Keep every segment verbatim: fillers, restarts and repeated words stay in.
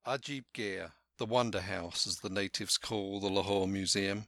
Ajib Gher, the Wonder House, as the natives call the Lahore Museum.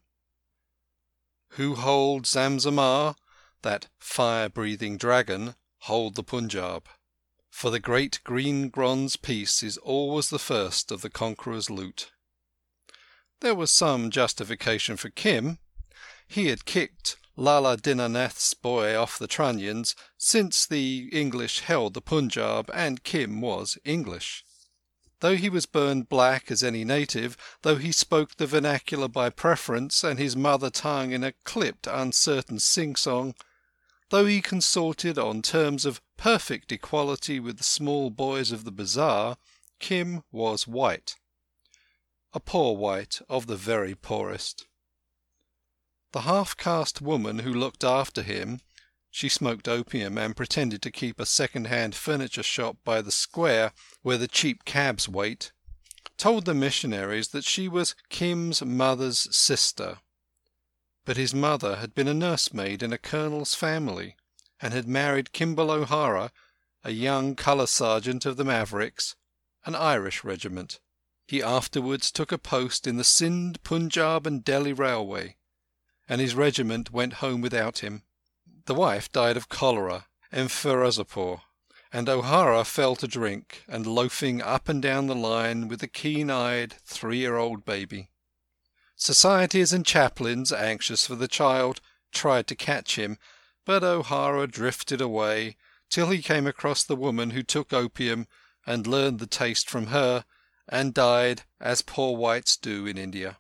Who hold Zamzamar, that fire-breathing dragon, hold the Punjab. For the great green bronze piece is always the first of the conqueror's loot. There was some justification for Kim. He had kicked Lala Dinanath's boy off the trunnions since the English held the Punjab and Kim was English. Though he was burned black as any native, though he spoke the vernacular by preference and his mother tongue in a clipped, uncertain sing-song, though he consorted on terms of perfect equality with the small boys of the bazaar, Kim was white. A poor white of the very poorest. The half-caste woman who looked after him—she smoked opium and pretended to keep a second-hand furniture shop by the square where the cheap cabs wait—told the missionaries that she was Kim's mother's sister. But his mother had been a nursemaid in a colonel's family, and had married Kimball O'Hara, a young colour sergeant of the Mavericks, an Irish regiment. He afterwards took a post in the Sind, Punjab and Delhi Railway, and his regiment went home without him. The wife died of cholera in Firozpur, and O'Hara fell to drink and loafing up and down the line with the keen-eyed three-year-old baby. Societies and chaplains, anxious for the child, tried to catch him, but O'Hara drifted away till he came across the woman who took opium and learned the taste from her, and died as poor whites do in India.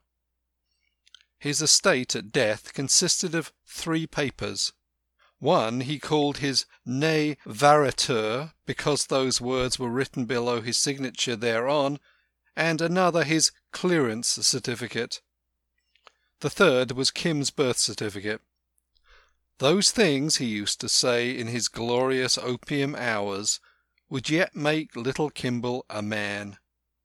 His estate at death consisted of three papers. One he called his Ne Varietur because those words were written below his signature thereon, and another his clearance certificate. The third was Kim's birth certificate. Those things, he used to say in his glorious opium hours, would yet make little Kimball a man.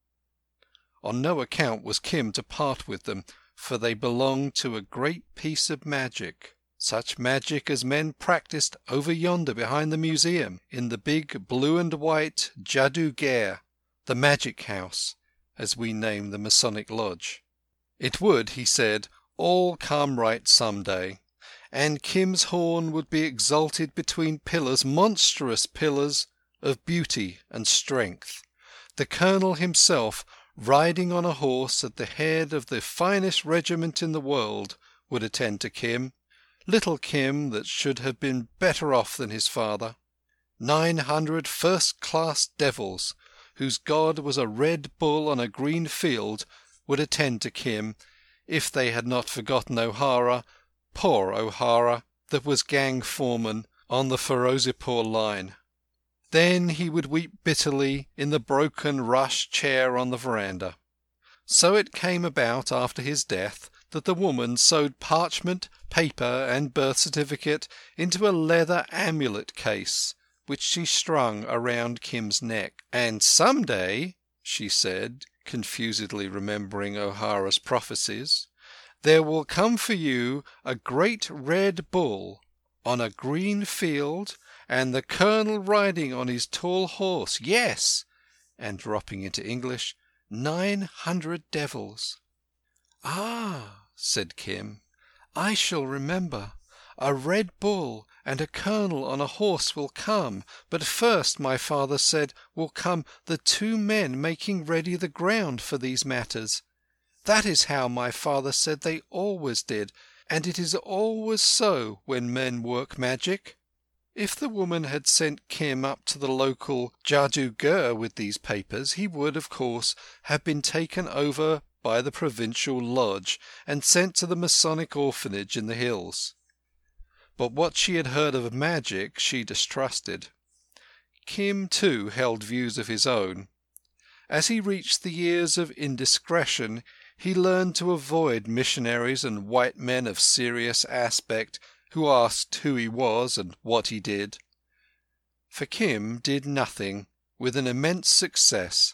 On no account was Kim to part with them, for they belonged to a great piece of magic, such magic as men practised over yonder behind the museum, in the big blue and white Jadoo Gher, the magic house, as we name the Masonic Lodge. It would, he said, all come right some day, and Kim's horn would be exalted between pillars, monstrous pillars of beauty and strength. The Colonel himself, riding on a horse at the head of the finest regiment in the world, would attend to Kim, little Kim that should have been better off than his father. Nine hundred first-class devils, whose god was a red bull on a green field, would attend to Kim, if they had not forgotten O'Hara, poor O'Hara, that was gang foreman on the Firozpur line. Then he would weep bitterly in the broken rush chair on the veranda. So it came about after his death that the woman sewed parchment, paper and birth certificate into a leather amulet case, which she strung around Kim's neck. And some day, she said, confusedly remembering O'Hara's prophecies, there will come for you a great red bull on a green field, and the Colonel riding on his tall horse, yes, and dropping into English, nine hundred devils. Ah, said Kim, I shall remember. A red bull and a colonel on a horse will come, but first, my father said, will come the two men making ready the ground for these matters. That is how my father said they always did, and it is always so when men work magic. If the woman had sent Kim up to the local Jadoo Gher with these papers, he would, of course, have been taken over by the provincial lodge and sent to the Masonic orphanage in the hills. But what she had heard of magic she distrusted. Kim, too, held views of his own. As he reached the years of indiscretion, he learned to avoid missionaries and white men of serious aspect who asked who he was and what he did. For Kim did nothing, with an immense success.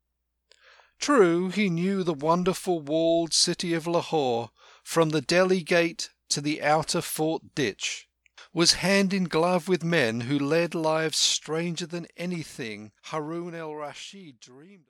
True, he knew the wonderful walled city of Lahore, from the Delhi gate to the outer fort ditch, was hand in glove with men who led lives stranger than anything Haroun al-Rashid dreamed of.